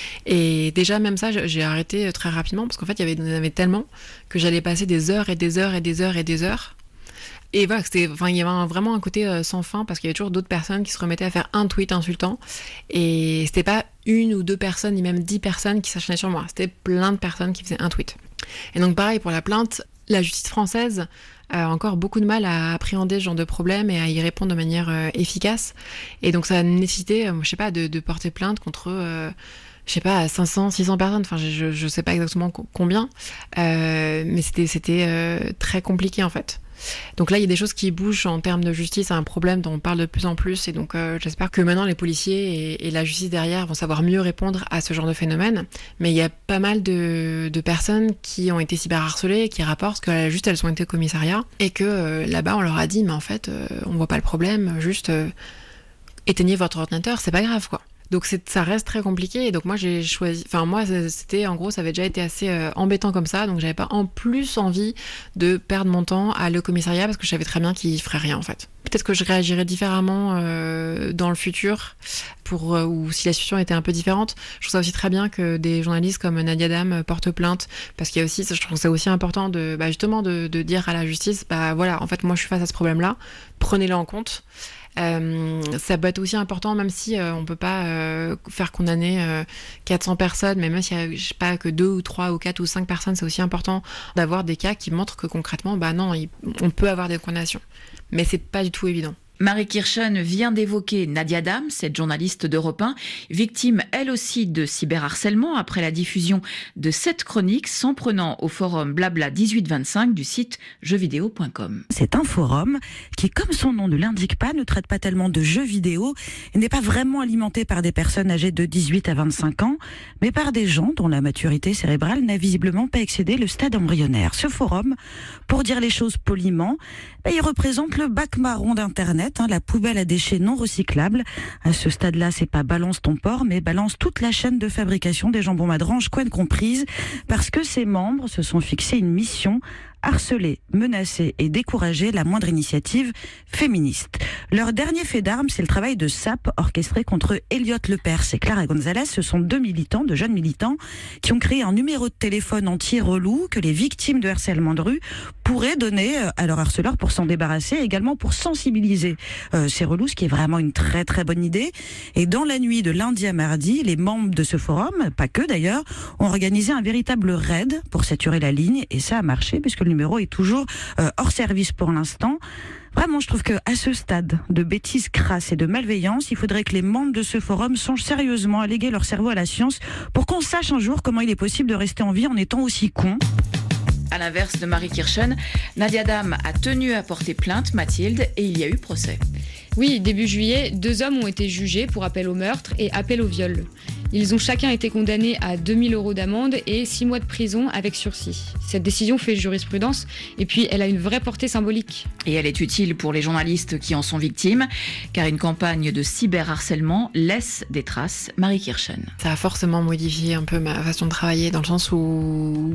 Et déjà, même ça, j'ai arrêté très rapidement, parce qu'en fait, il y, avait, il y en avait tellement que j'allais passer des heures et des heures et des heures et des heures. Et voilà, c'était, enfin, il y avait un, vraiment un côté euh, sans fin, parce qu'il y avait toujours d'autres personnes qui se remettaient à faire un tweet insultant. Et c'était pas une ou deux personnes, ni même dix personnes qui s'acharnaient sur moi. C'était plein de personnes qui faisaient un tweet. Et donc pareil, pour la plainte, la justice française a encore beaucoup de mal à appréhender ce genre de problème et à y répondre de manière euh, efficace. Et donc ça a nécessité, euh, je sais pas, de, de porter plainte contre, euh, je sais pas, cinq cents, six cents personnes. Enfin, je, je sais pas exactement combien, euh, mais c'était, c'était euh, très compliqué en fait. Donc là, il y a des choses qui bougent en termes de justice, c'est un problème dont on parle de plus en plus, et donc euh, j'espère que maintenant les policiers et, et la justice derrière vont savoir mieux répondre à ce genre de phénomène. Mais il y a pas mal de, de personnes qui ont été cyberharcelées et qui rapportent que juste elles ont été au commissariat et que euh, là-bas on leur a dit mais en fait euh, on voit pas le problème, juste euh, éteignez votre ordinateur, c'est pas grave quoi. Donc c'est, ça reste très compliqué et donc moi j'ai choisi, enfin moi c'était en gros ça avait déjà été assez euh, embêtant comme ça, donc j'avais pas en plus envie de perdre mon temps à aller au commissariat parce que je savais très bien qu'il ferait rien en fait. Peut-être que je réagirais différemment euh, dans le futur pour euh, ou si la situation était un peu différente. Je trouve ça aussi très bien que des journalistes comme Nadia Dam portent plainte parce qu'il y a aussi, je trouve que c'est aussi important de bah, justement de, de dire à la justice bah voilà en fait moi je suis face à ce problème-là, prenez-le en compte. Euh, ça peut être aussi important même si euh, on peut pas euh, faire condamner euh, quatre cents personnes, mais même s'il y a je sais pas que deux ou trois ou quatre ou cinq personnes, c'est aussi important d'avoir des cas qui montrent que concrètement bah non il, on peut avoir des condamnations, mais c'est pas du tout évident. Marie Kirchen vient d'évoquer Nadia Dam, cette journaliste d'Europe un, victime elle aussi de cyberharcèlement après la diffusion de cette chronique, s'en prenant au forum Blabla dix-huit vingt-cinq du site jeux vidéo point com. C'est un forum qui, comme son nom ne l'indique pas, ne traite pas tellement de jeux vidéo et n'est pas vraiment alimenté par des personnes âgées de dix-huit à vingt-cinq ans, mais par des gens dont la maturité cérébrale n'a visiblement pas excédé le stade embryonnaire. Ce forum, pour dire les choses poliment, ben, il représente le bac marron d'Internet, hein, la poubelle à déchets non recyclables. À ce stade-là, c'est pas balance ton porc, mais balance toute la chaîne de fabrication des jambons Madrange, couenne comprise, parce que ses membres se sont fixés une mission: harceler, menacer et décourager la moindre initiative féministe. Leur dernier fait d'armes, c'est le travail de S A P orchestré contre Elliot Lepers et Clara Gonzalez. Ce sont deux militants, de jeunes militants, qui ont créé un numéro de téléphone anti-relou que les victimes de harcèlement de rue pourraient donner à leurs harceleurs pour s'en débarrasser, et également pour sensibiliser euh, ces relous, ce qui est vraiment une très très bonne idée. Et dans la nuit de lundi à mardi, les membres de ce forum, pas que d'ailleurs, ont organisé un véritable raid pour saturer la ligne, et ça a marché puisque le numéro est toujours euh, hors service pour l'instant. Vraiment, je trouve qu'à ce stade de bêtises crasses et de malveillance, il faudrait que les membres de ce forum songent sérieusement à léguer leur cerveau à la science pour qu'on sache un jour comment il est possible de rester en vie en étant aussi con. À l'inverse de Marie Kirchen, Nadia Dam a tenu à porter plainte, Mathilde, et il y a eu procès. Oui, début juillet, deux hommes ont été jugés pour appel au meurtre et appel au viol. Ils ont chacun été condamnés à deux mille euros d'amende et six mois de prison avec sursis. Cette décision fait jurisprudence et puis elle a une vraie portée symbolique. Et elle est utile pour les journalistes qui en sont victimes, car une campagne de cyberharcèlement laisse des traces. Marie Kirchen. Ça a forcément modifié un peu ma façon de travailler, dans le sens où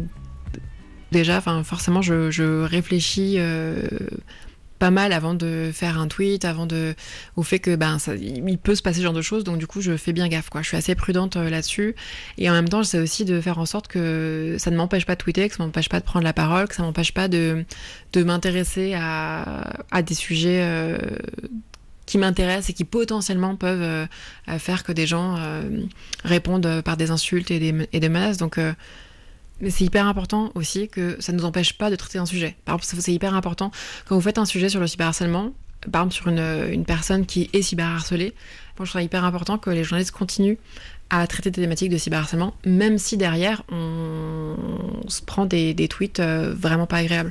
déjà, enfin, forcément, je, je réfléchis euh, pas mal avant de faire un tweet, avant de, au fait que ben, ça, il peut se passer ce genre de choses, donc du coup, je fais bien gaffe, quoi. Je suis assez prudente euh, là-dessus, et en même temps, j'essaie aussi de faire en sorte que ça ne m'empêche pas de tweeter, que ça ne m'empêche pas de prendre la parole, que ça ne m'empêche pas de, de m'intéresser à, à des sujets euh, qui m'intéressent et qui potentiellement peuvent euh, faire que des gens euh, répondent par des insultes et des, et des menaces, donc... Euh, Mais c'est hyper important aussi que ça ne nous empêche pas de traiter un sujet. Par exemple, c'est hyper important quand vous faites un sujet sur le cyberharcèlement, par exemple sur une, une personne qui est cyberharcelée, moi je trouve hyper important que les journalistes continuent à traiter des thématiques de cyberharcèlement, même si derrière on, on se prend des, des tweets euh, vraiment pas agréables.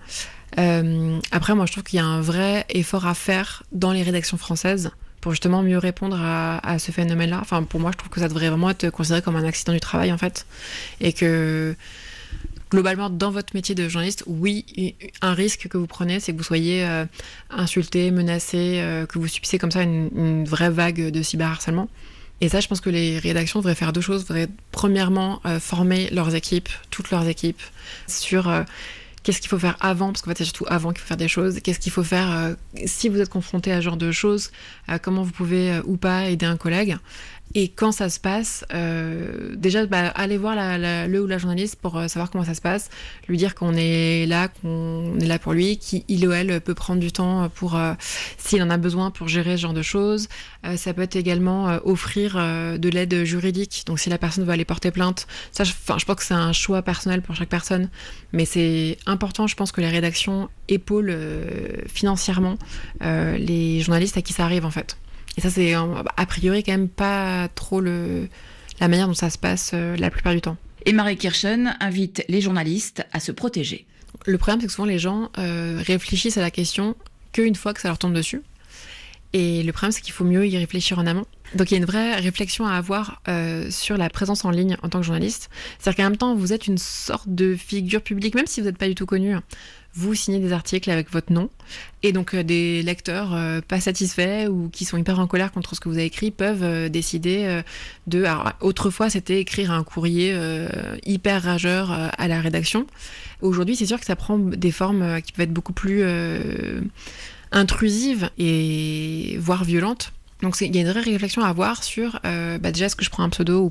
Euh, après, moi je trouve qu'il y a un vrai effort à faire dans les rédactions françaises pour justement mieux répondre à, à ce phénomène-là. Enfin, pour moi, je trouve que ça devrait vraiment être considéré comme un accident du travail, en fait. Et que, globalement, dans votre métier de journaliste, oui, un risque que vous prenez, c'est que vous soyez euh, insulté, menacé, euh, que vous subissez comme ça une, une vraie vague de cyberharcèlement. Et ça, je pense que les rédactions devraient faire deux choses. Devraient, premièrement, euh, former leurs équipes, toutes leurs équipes, sur... Euh, qu'est-ce qu'il faut faire avant, parce qu'en fait c'est surtout avant qu'il faut faire des choses, qu'est-ce qu'il faut faire euh, si vous êtes confronté à ce genre de choses, euh, comment vous pouvez euh, ou pas aider un collègue. Et quand ça se passe, euh, déjà bah, allez voir la, la, le ou la journaliste pour euh, savoir comment ça se passe, lui dire qu'on est là, qu'on est là pour lui, qu'il ou elle peut prendre du temps pour, euh, s'il en a besoin pour gérer ce genre de choses. Euh, ça peut être également euh, offrir euh, de l'aide juridique, donc si la personne veut aller porter plainte, ça, je, je pense que c'est un choix personnel pour chaque personne, mais c'est important, je pense que les rédactions épaulent euh, financièrement euh, les journalistes à qui ça arrive en fait. Et ça, c'est a priori quand même pas trop le, la manière dont ça se passe euh, la plupart du temps. Et Marie Kirchen invite les journalistes à se protéger. Le problème, c'est que souvent les gens euh, réfléchissent à la question qu'une fois que ça leur tombe dessus. Et le problème, c'est qu'il faut mieux y réfléchir en amont. Donc il y a une vraie réflexion à avoir euh, sur la présence en ligne en tant que journaliste. C'est-à-dire qu'en même temps, vous êtes une sorte de figure publique, même si vous n'êtes pas du tout connu. Vous signez des articles avec votre nom, et donc euh, des lecteurs euh, pas satisfaits ou qui sont hyper en colère contre ce que vous avez écrit peuvent euh, décider euh, de... Alors, autrefois, c'était écrire un courrier euh, hyper rageur euh, à la rédaction. Aujourd'hui, c'est sûr que ça prend des formes euh, qui peuvent être beaucoup plus euh, intrusives et voire violentes. Donc il y a une vraie réflexion à avoir sur euh, bah déjà est-ce que je prends un pseudo ou pas,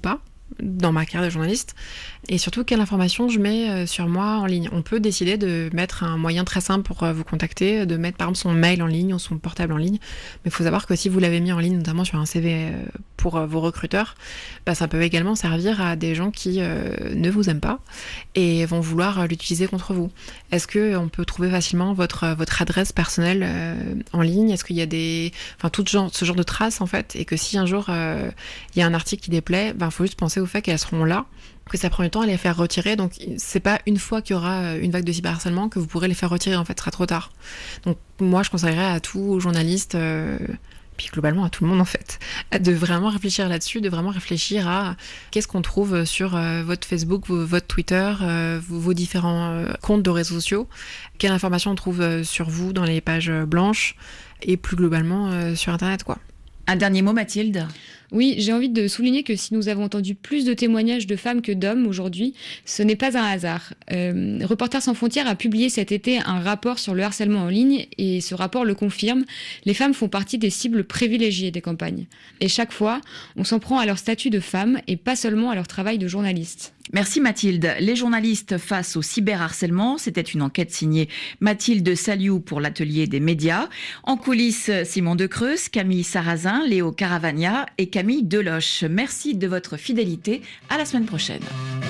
dans ma carrière de journaliste, et surtout quelle information je mets sur moi en ligne. On peut décider de mettre un moyen très simple pour vous contacter, de mettre par exemple son mail en ligne ou son portable en ligne, mais il faut savoir que si vous l'avez mis en ligne, notamment sur un C V pour vos recruteurs, bah, ça peut également servir à des gens qui euh, ne vous aiment pas et vont vouloir l'utiliser contre vous. Est-ce qu'on peut trouver facilement votre, votre adresse personnelle euh, en ligne ? Est-ce qu'il y a des... Enfin, tout genre, ce genre de traces, en fait, et que si un jour euh, il y a un article qui déplaît, il ben, faut juste penser au fait qu'elles seront là, que ça prend du temps à les faire retirer. Donc, c'est pas une fois qu'il y aura une vague de cyberharcèlement que vous pourrez les faire retirer, en fait, ce sera trop tard. Donc, moi, je conseillerais à tout journaliste... Euh, puis globalement à tout le monde en fait, de vraiment réfléchir là-dessus, de vraiment réfléchir à qu'est-ce qu'on trouve sur euh, votre Facebook, votre Twitter, euh, vos différents euh, comptes de réseaux sociaux, quelle information on trouve euh, sur vous dans les pages blanches et plus globalement euh, sur Internet, quoi. Un dernier mot, Mathilde ? Oui, j'ai envie de souligner que si nous avons entendu plus de témoignages de femmes que d'hommes aujourd'hui, ce n'est pas un hasard. Euh, Reporters sans frontières a publié cet été un rapport sur le harcèlement en ligne et ce rapport le confirme. Les femmes font partie des cibles privilégiées des campagnes. Et chaque fois, on s'en prend à leur statut de femme et pas seulement à leur travail de journaliste. Merci Mathilde. Les journalistes face au cyberharcèlement, c'était une enquête signée Mathilde Saliou pour l'atelier des médias. En coulisses, Simon Decreuse, Camille Sarrazin, Léo Caravagna et Camille Deloche. Merci de votre fidélité. À la semaine prochaine.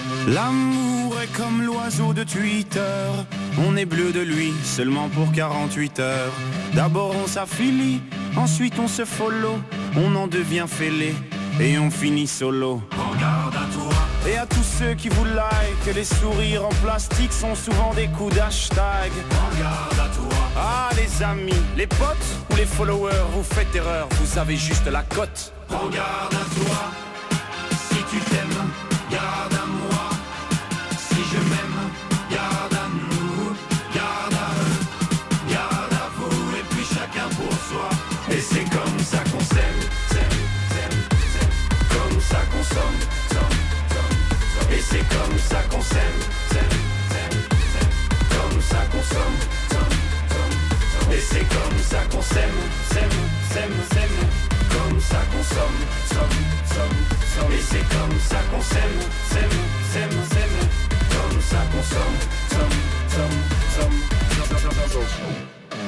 L'amour est comme l'oiseau de Twitter. On est bleu de lui seulement pour quarante-huit heures. D'abord on s'affilie, ensuite on se follow. On en devient fêlé et on finit solo. Regarde à toi. Et à tous ceux qui vous like, les sourires en plastique sont souvent des coups d'hashtag. Regarde à toi. Ah les amis, les potes ou les followers, vous faites erreur, vous avez juste la cote. Regarde à toi, si tu t'aimes, garde à moi. Si je m'aime, garde à nous, garde à eux, garde à vous, et puis chacun pour soi. Et c'est comme ça qu'on s'aime, s'aime, s'aime, s'aime, comme ça qu'on somme, somme, somme. Et c'est comme ça qu'on s'aime, s'aime, s'aime, s'aime, comme ça qu'on somme, somme, somme. Et c'est comme ça qu'on s'aime, s'aime, s'aime, s'aime, comme ça qu'on somme, somme, somme, somme. Et c'est comme ça qu'on s'aime, s'aime, s'aime, s'aime, comme ça qu'on somme, somme, somme, somme, somme, somme.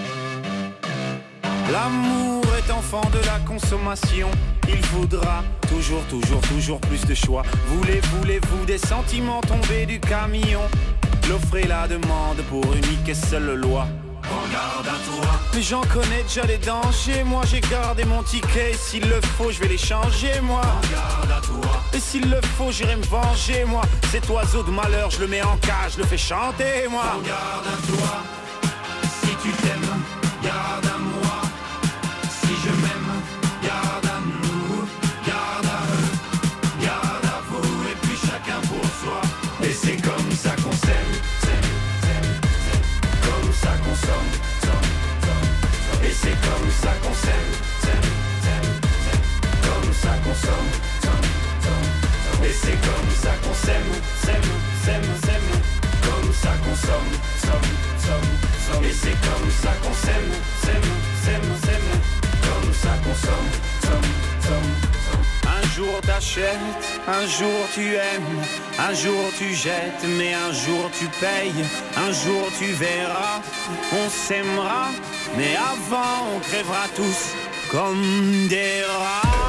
L'amour est enfant de la consommation. Il faudra toujours, toujours, toujours plus de choix. Voulez, voulez-vous des sentiments tombés du camion? L'offre et la demande pour unique et seule loi. Regarde à toi. Mais j'en connais déjà les dangers. Moi j'ai gardé mon ticket. S'il le faut je vais les changer moi. Regarde à toi. Et s'il le faut j'irai me venger moi. Cet oiseau de malheur je le mets en cage, je le fais chanter moi. Regarde à toi. Si tu t'aimes, garde à moi. Si je m'aime, garde à nous, garde à eux, garde à vous, et puis chacun pour soi. Et c'est comme ça qu'on s'aime, s'aime, s'aime, s'aime, comme ça qu'on somme, somme, somme, somme. Et c'est comme ça qu'on s'aime, s'aime, s'aime, s'aime, comme ça qu'on somme, somme, somme, somme. Et c'est comme ça qu'on s'aime, s'aime, s'aime, s'aime, comme ça qu'on somme, somme, somme, somme. Et c'est comme ça qu'on s'aime, s'aime, s'aime, s'aime, comme ça qu'on somme, somme, somme, somme. Un jour t'achètes, un jour tu aimes, un jour tu jettes, mais un jour tu payes, un jour tu verras, on s'aimera, mais avant on crèvera tous comme des rats.